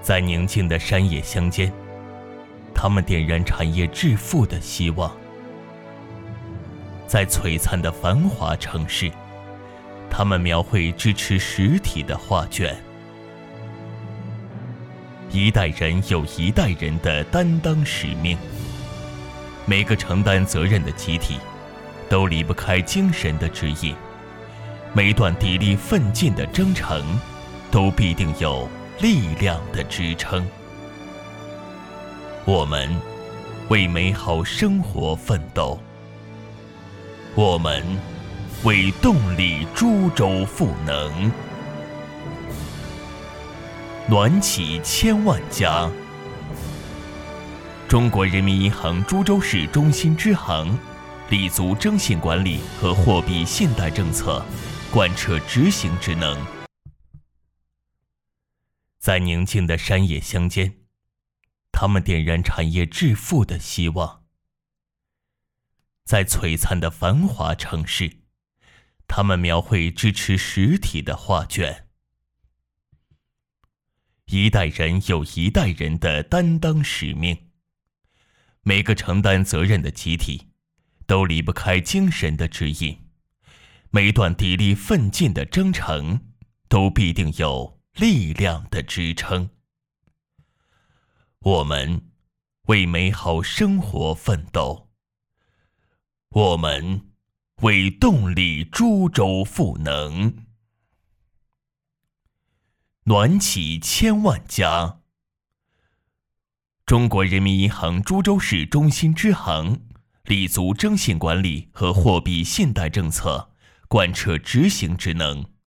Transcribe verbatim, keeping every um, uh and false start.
在宁静的山野乡间，他们点燃产业致富的希望；在璀璨的繁华城市，他们描绘支持实体的画卷。一代人有一代人的担当使命，每个承担责任的集体都离不开精神的指引，每段砥砺奋进的征程都必定有力量的支撑。我们为美好生活奋斗，我们为动力株洲赋能，暖起千万家。中国人民银行株洲市中心支行立足征信管理和货币信贷政策，贯彻执行职能。在宁静的山野乡间，他们点燃产业致富的希望；在璀璨的繁华城市，他们描绘支持实体的画卷。一代人有一代人的担当使命，每个承担责任的集体都离不开精神的指引，每段砥砺奋进的征程都必定有力量的支撑。我们为美好生活奋斗，我们为动力株洲赋能，暖起千万家。中国人民银行株洲市中心支行立足征信管理和货币信贷政策，贯彻执行职能。